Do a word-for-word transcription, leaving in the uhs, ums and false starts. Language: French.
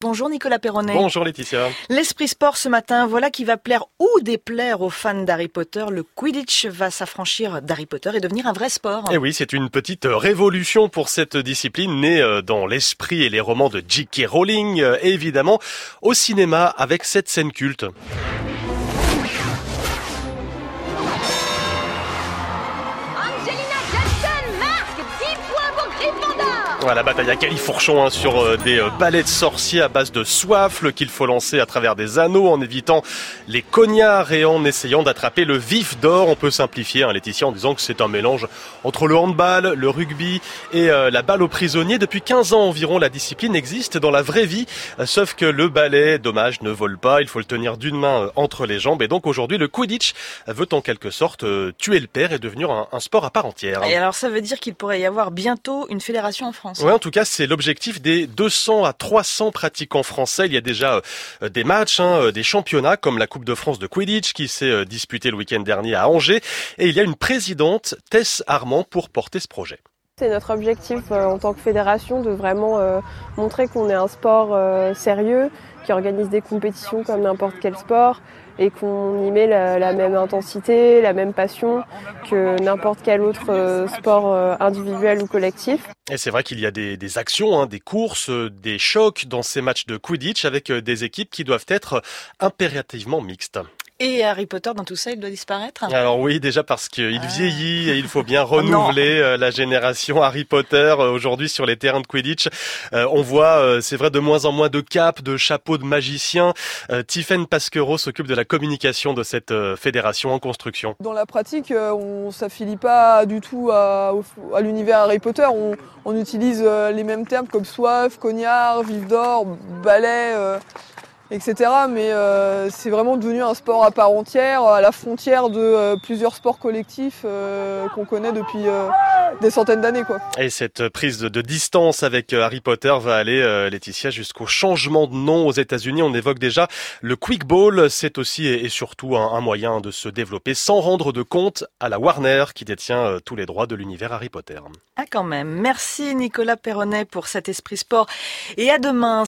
Bonjour Nicolas Perronnet. Bonjour Laetitia. L'Esprit Sport ce matin, voilà qui va plaire ou déplaire aux fans d'Harry Potter. Le Quidditch va s'affranchir d'Harry Potter et devenir un vrai sport. Et oui, c'est une petite révolution pour cette discipline née dans l'esprit et les romans de J K Rowling, évidemment au cinéma avec cette scène culte. Voilà, la bataille à califourchon hein, sur euh, des euh, balais de sorciers à base de soifle qu'il faut lancer à travers des anneaux en évitant les cognards et en essayant d'attraper le vif d'or. On peut simplifier, hein, Laetitia, en disant que c'est un mélange entre le handball, le rugby et euh, la balle aux prisonniers. Depuis quinze ans environ, la discipline existe dans la vraie vie, euh, sauf que le balai, dommage, ne vole pas. Il faut le tenir d'une main euh, entre les jambes. Et donc aujourd'hui, le Quidditch veut en quelque sorte euh, tuer le père et devenir un, un sport à part entière. Et alors ça veut dire qu'il pourrait y avoir bientôt une fédération en France. Ouais, en tout cas, c'est l'objectif des deux cents à trois cents pratiquants français. Il y a déjà euh, des matchs, hein, des championnats comme la Coupe de France de Quidditch qui s'est euh, disputée le week-end dernier à Angers. Et il y a une présidente, Tess Armand, pour porter ce projet. C'est notre objectif euh, en tant que fédération de vraiment euh, montrer qu'on est un sport euh, sérieux, qui organise des compétitions comme n'importe quel sport et qu'on y met la, la même intensité, la même passion que n'importe quel autre euh, sport euh, individuel ou collectif. Et c'est vrai qu'il y a des, des actions, hein, des courses, des chocs dans ces matchs de Quidditch avec des équipes qui doivent être impérativement mixtes. Et Harry Potter, dans tout ça, il doit disparaître ? Alors oui, déjà parce qu'il ah. vieillit et il faut bien renouveler oh la génération Harry Potter. Aujourd'hui, sur les terrains de Quidditch, euh, on voit, euh, c'est vrai, de moins en moins de capes, de chapeaux de magiciens. Euh, Tiffaine Pasquereau s'occupe de la communication de cette euh, fédération en construction. Dans la pratique, on ne s'affilie pas du tout à, à l'univers Harry Potter. On, on utilise les mêmes termes comme soif, cognard, vif d'or, balai... Euh et cetera. Mais euh, c'est vraiment devenu un sport à part entière, à la frontière de euh, plusieurs sports collectifs euh, qu'on connaît depuis euh, des centaines d'années, quoi. Et cette prise de, de distance avec Harry Potter va aller, euh, Laetitia, jusqu'au changement de nom aux États-Unis. On évoque déjà le Quickball. C'est aussi et, et surtout un, un moyen de se développer sans rendre de compte à la Warner qui détient euh, tous les droits de l'univers Harry Potter. Ah quand même. Merci Nicolas Perronnet pour cet Esprit Sport. Et à demain.